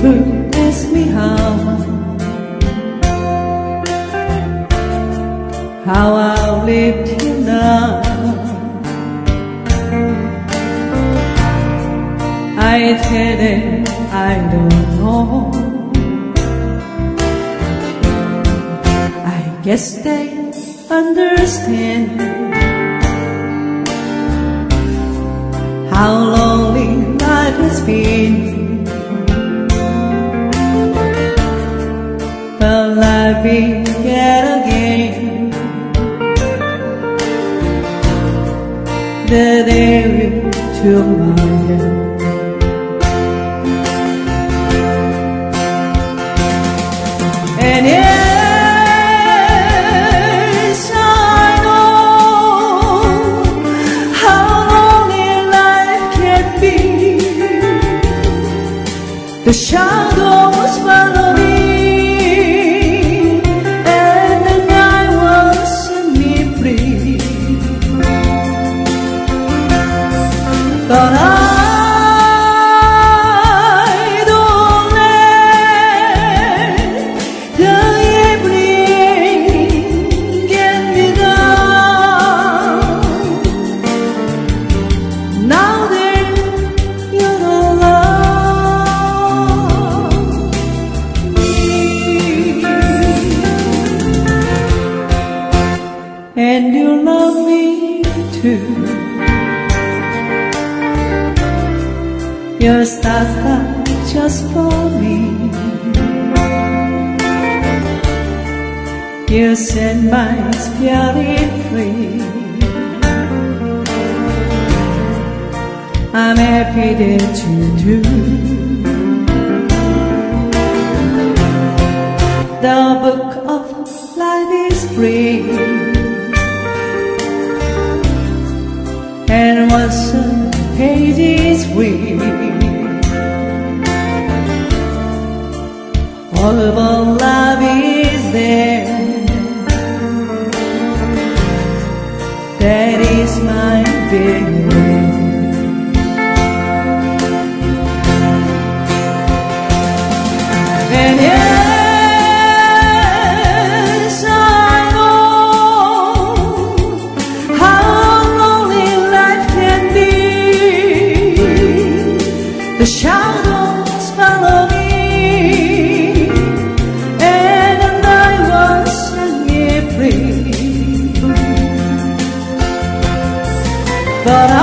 people ask me how I've lived till now. I tell them I don't know. I guess they understand how lonely life has been. But life began again the day you took my hand. And yes, I know how lonely life can be. The shadows follow me, and the night will set me free. But I don't let the evening get me down. Now that you're around me, and you love me too. Your stars are just for me. You set my spirit free. I'm happy that you do. The book of life is free, and once a page is free, all of our love is there. That is my baby. And yes, I know how lonely life can be. The shadows follow me, and the night will set me free. But I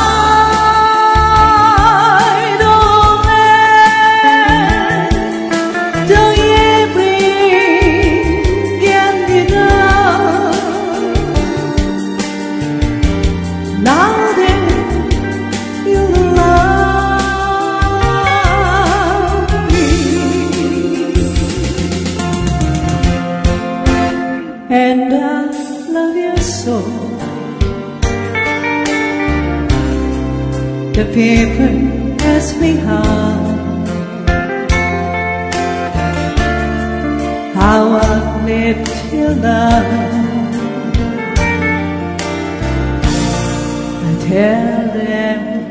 don't let the evening get me down. Now that you love me, and I love you so. The people ask me how I've lived till now. I tell them